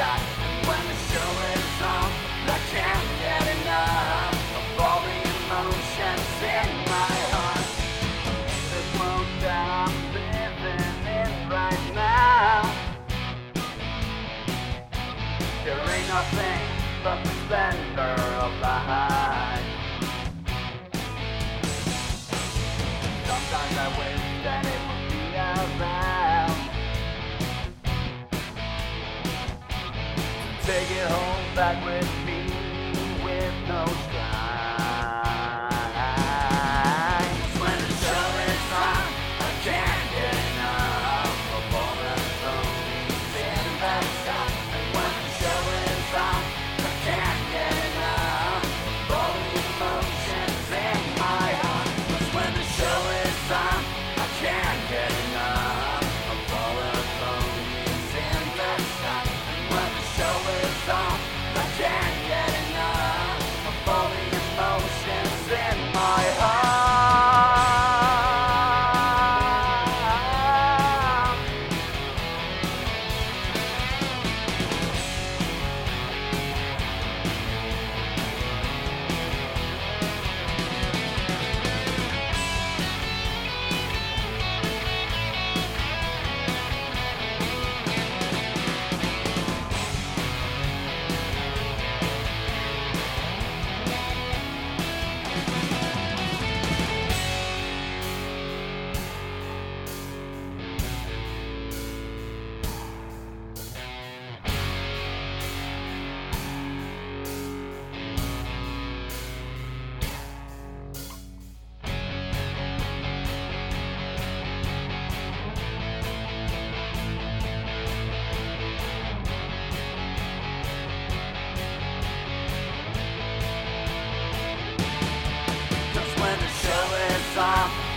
sky. And when the show is on, I can't get enough of all the emotions in my heart. This world that I'm living in right now, there ain't nothing but the splendor of life. Sometimes I wish that it would be around to take it home back with me with no strife. When the show is on, I can't get enough of all the ponies in the sky. And when the show is on, I can't get enough of all the emotions in my heart. 'Cause when the show is on, I can't get enough of all the ponies in the sky. And when the show is on, I can't get enough of all the emotions in my heart. When the show is on,